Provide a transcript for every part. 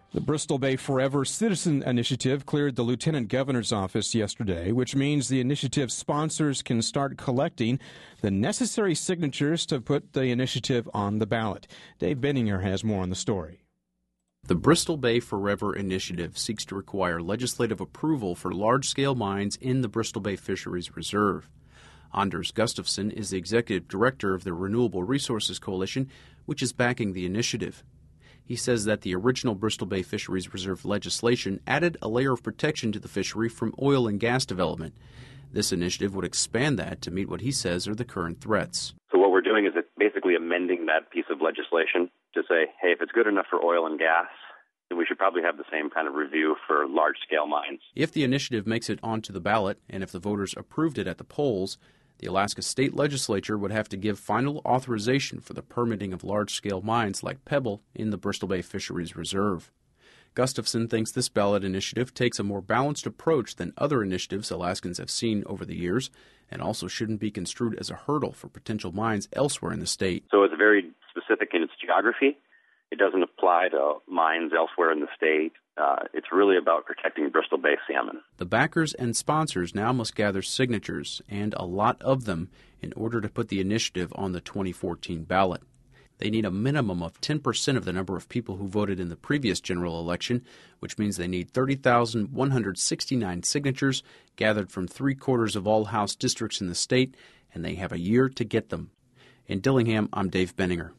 The Bristol Bay Forever Citizen Initiative cleared the Lieutenant Governor's office yesterday, which means the initiative sponsors can start collecting the necessary signatures to put the initiative on the ballot. Dave Benninger has more on the story. The Bristol Bay Forever Initiative seeks to require legislative approval for large-scale mines in the Bristol Bay Fisheries Reserve. Anders Gustafsson is the executive director of the Renewable Resources Coalition, which is backing the initiative. He says that the original Bristol Bay Fisheries Reserve legislation added a layer of protection to the fishery from oil and gas development. This initiative would expand that to meet what he says are the current threats. So what we're doing is basically amending that piece of legislation to say, hey, if it's good enough for oil and gas, then we should probably have the same kind of review for large-scale mines. If the initiative makes it onto the ballot, and if the voters approved it at the polls, the Alaska State Legislature would have to give final authorization for the permitting of large-scale mines like Pebble in the Bristol Bay Fisheries Reserve. Gustafsson thinks this ballot initiative takes a more balanced approach than other initiatives Alaskans have seen over the years, and also shouldn't be construed as a hurdle for potential mines elsewhere in the state. So it's very specific in its geography. It doesn't apply to mines elsewhere in the state. It's really about protecting Bristol Bay salmon. The backers and sponsors now must gather signatures, and a lot of them, in order to put the initiative on the 2014 ballot. They need a minimum of 10% of the number of people who voted in the previous general election, which means they need 30,169 signatures gathered from 3/4 of all House districts in the state, and they have a year to get them. In Dillingham, I'm Dave Benninger.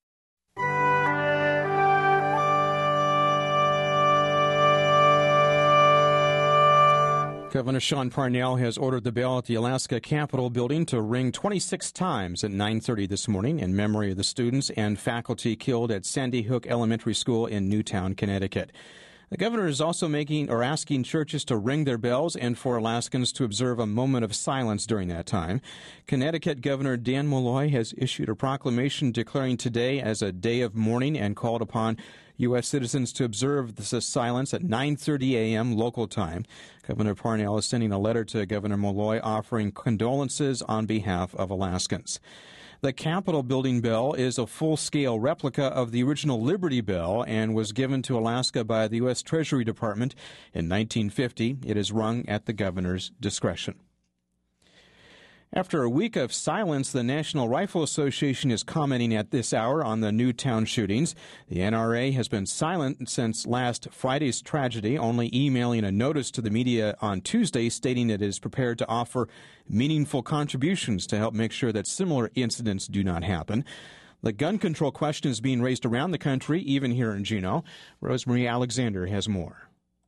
Governor Sean Parnell has ordered the bell at the Alaska Capitol building to ring 26 times at 9:30 this morning in memory of the students and faculty killed at Sandy Hook Elementary School in Newtown, Connecticut. The governor is also asking churches to ring their bells and for Alaskans to observe a moment of silence during that time. Connecticut Governor Dan Malloy has issued a proclamation declaring today as a day of mourning and called upon U.S. citizens to observe this silence at 9:30 a.m. local time. Governor Parnell is sending a letter to Governor Malloy offering condolences on behalf of Alaskans. The Capitol building bell is a full-scale replica of the original Liberty Bell and was given to Alaska by the U.S. Treasury Department in 1950. It is rung at the governor's discretion. After a week of silence, the National Rifle Association is commenting at this hour on the Newtown shootings. The NRA has been silent since last Friday's tragedy, only emailing a notice to the media on Tuesday stating it is prepared to offer meaningful contributions to help make sure that similar incidents do not happen. The gun control question is being raised around the country, even here in Juneau. Rosemarie Alexander has more.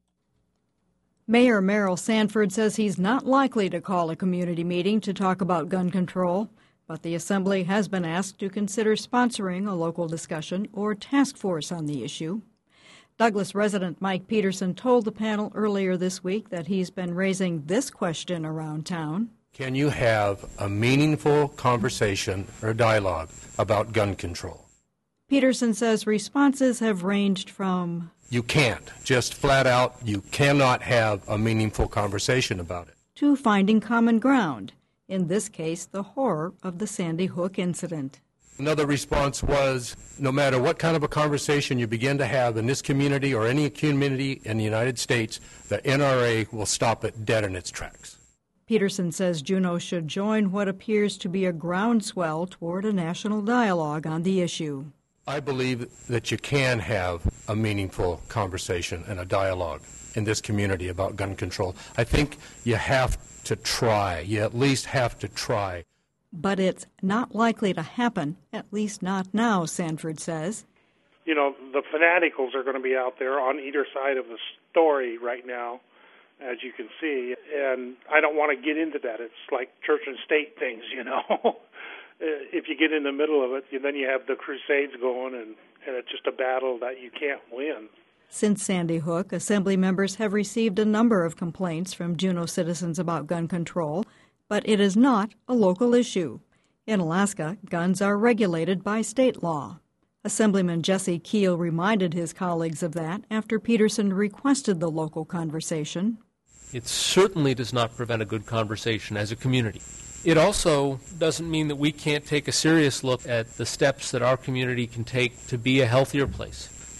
Mayor Merrill Sanford says he's not likely to call a community meeting to talk about gun control, but the Assembly has been asked to consider sponsoring a local discussion or task force on the issue. Douglas resident Mike Peterson told the panel earlier this week that he's been raising this question around town. Can you have a meaningful conversation or dialogue about gun control? Peterson says responses have ranged from you can't. Just flat out, you cannot have a meaningful conversation about it. To finding common ground, in this case, the horror of the Sandy Hook incident. Another response was, no matter what kind of a conversation you begin to have in this community or any community in the United States, the NRA will stop it dead in its tracks. Peterson says Juneau should join what appears to be a groundswell toward a national dialogue on the issue. I believe that you can have a meaningful conversation and a dialogue in this community about gun control. I think you have to try. You at least have to try. But it's not likely to happen, at least not now, Sanford says. You know, the fanaticals are going to be out there on either side of the story right now, as you can see, and I don't want to get into that. It's like church and state things, you know. If you get in the middle of it, then you have the crusades going, and it's just a battle that you can't win. Since Sandy Hook, Assembly members have received a number of complaints from Juneau citizens about gun control, but it is not a local issue. In Alaska, guns are regulated by state law. Assemblyman Jesse Keel reminded his colleagues of that after Peterson requested the local conversation. It certainly does not prevent a good conversation as a community. It also doesn't mean that we can't take a serious look at the steps that our community can take to be a healthier place,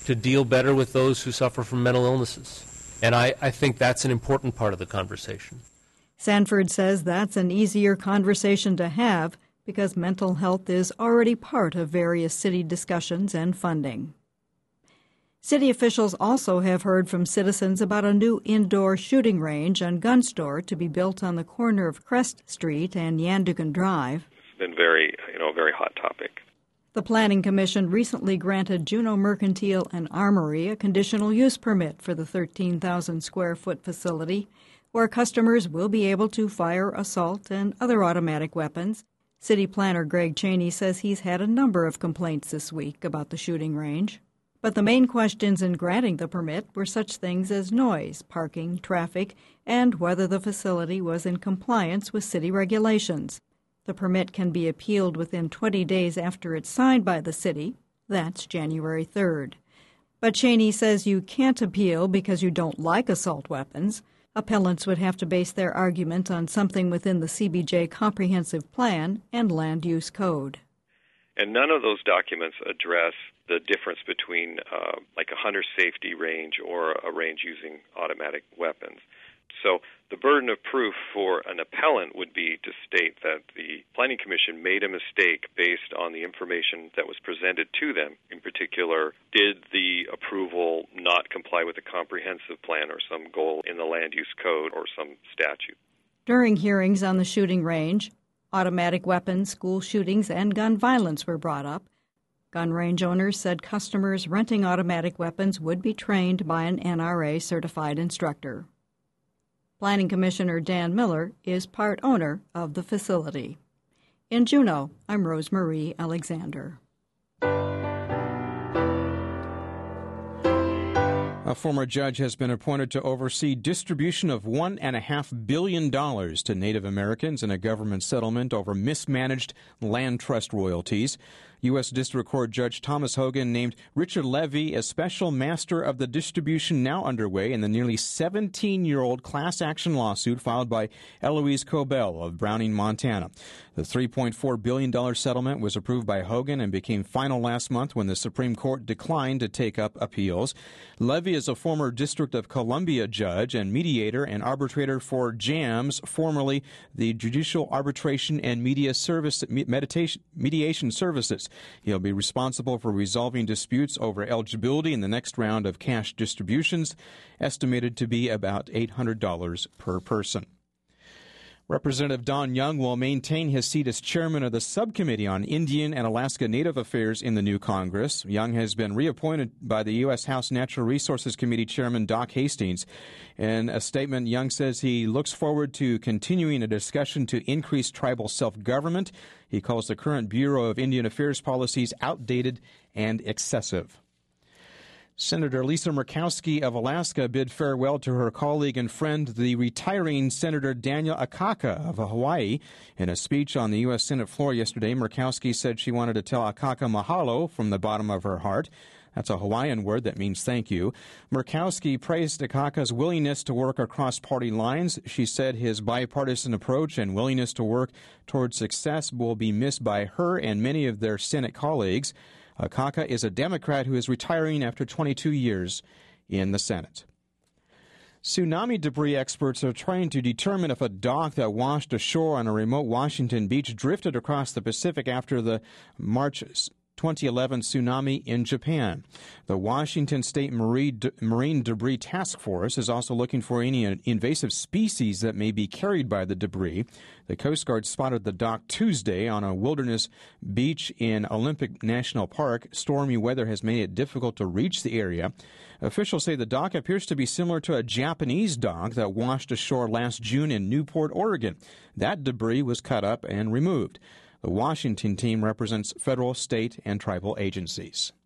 to deal better with those who suffer from mental illnesses. And I think that's an important part of the conversation. Sanford says that's an easier conversation to have because mental health is already part of various city discussions and funding. City officials also have heard from citizens about a new indoor shooting range and gun store to be built on the corner of Crest Street and Yandugan Drive. It's been very hot topic. The Planning Commission recently granted Juneau Mercantile and Armory a conditional use permit for the 13,000-square-foot facility, where customers will be able to fire assault and other automatic weapons. City Planner Greg Cheney says he's had a number of complaints this week about the shooting range. But the main questions in granting the permit were such things as noise, parking, traffic, and whether the facility was in compliance with city regulations. The permit can be appealed within 20 days after it's signed by the city. That's January 3rd. But Cheney says you can't appeal because you don't like assault weapons. Appellants would have to base their argument on something within the CBJ Comprehensive Plan and Land Use Code. And none of those documents address the difference between like a hunter safety range or a range using automatic weapons. So the burden of proof for an appellant would be to state that the Planning Commission made a mistake based on the information that was presented to them. In particular, did the approval not comply with a comprehensive plan or some goal in the Land Use Code or some statute? During hearings on the shooting range, automatic weapons, school shootings, and gun violence were brought up. Gun range owners said customers renting automatic weapons would be trained by an NRA-certified instructor. Planning Commissioner Dan Miller is part owner of the facility. In Juneau, I'm Rosemarie Alexander. A former judge has been appointed to oversee distribution of $1.5 billion to Native Americans in a government settlement over mismanaged land trust royalties. U.S. District Court Judge Thomas Hogan named Richard Levy as special master of the distribution now underway in the nearly 17-year-old class action lawsuit filed by Eloise Cobell of Browning, Montana. The $3.4 billion settlement was approved by Hogan and became final last month when the Supreme Court declined to take up appeals. Levy is a former District of Columbia judge and mediator and arbitrator for JAMS, formerly the Judicial Arbitration and Mediation Services. He'll be responsible for resolving disputes over eligibility in the next round of cash distributions, estimated to be about $800 per person. Representative Don Young will maintain his seat as chairman of the subcommittee on Indian and Alaska Native Affairs in the new Congress. Young has been reappointed by the U.S. House Natural Resources Committee Chairman Doc Hastings. In a statement, Young says he looks forward to continuing a discussion to increase tribal self-government. He calls the current Bureau of Indian Affairs policies outdated and excessive. Senator Lisa Murkowski of Alaska bid farewell to her colleague and friend, the retiring Senator Daniel Akaka of Hawaii. In a speech on the U.S. Senate floor yesterday, Murkowski said she wanted to tell Akaka mahalo from the bottom of her heart. That's a Hawaiian word that means thank you. Murkowski praised Akaka's willingness to work across party lines. She said his bipartisan approach and willingness to work towards success will be missed by her and many of their Senate colleagues. Akaka is a Democrat who is retiring after 22 years in the Senate. Tsunami debris experts are trying to determine if a dock that washed ashore on a remote Washington beach drifted across the Pacific after the March 2011 tsunami in Japan. The Washington State Marine Debris Task Force is also looking for any invasive species that may be carried by the debris. The Coast Guard spotted the dock Tuesday on a wilderness beach in Olympic National Park. Stormy weather has made it difficult to reach the area. Officials say the dock appears to be similar to a Japanese dock that washed ashore last June in Newport, Oregon. That debris was cut up and removed. The Washington team represents federal, state, and tribal agencies.